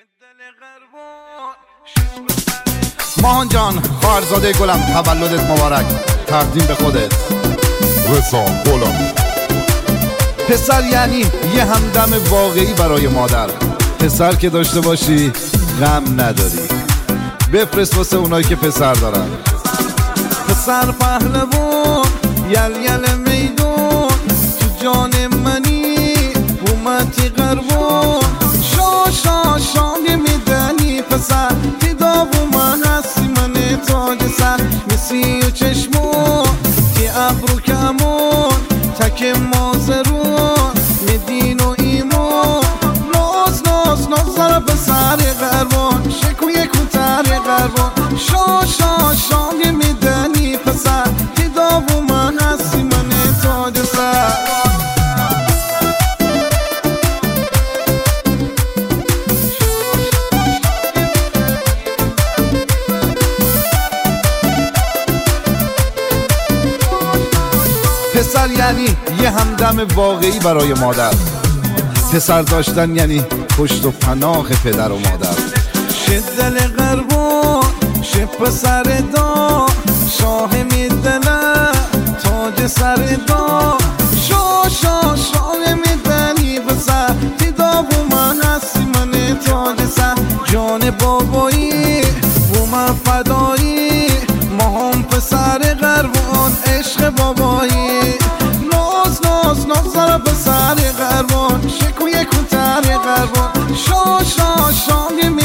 ماهان جان خواهرزاده گلم تولدت مبارک. تقدیم به خودت رضا غلام. پسر یعنی یه همدم واقعی برای مادر. پسر که داشته باشی غم نداری. بفرست واسه اونایی که پسر دارن. پسر پهلوان یل یل میدون تو جان منی اومدی قربون. شاگه میدنی پسر تی داو من هستی من تاج سر میسی و چشمون تی ابرو کمون تک مازرون میدین و ایمون ناز سر پسر قربون شکوی کتر قربون. شاگه میدنی پسر تی داو من هستی من تاج سر. پسر یعنی یه همدم واقعی برای مادر. پسر داشتن یعنی پشت و پناه پدر و مادر. شه دل قربون شه پسر دا شاه میدنه تاج سر دا. شاه میدنی پسر تی داو من هستی من تاج سر. جان بابایی و من فدایی ماهم پسر قربون عشق بابایی. ناز سر پسر قربون شکوی کتر قربون. شاگه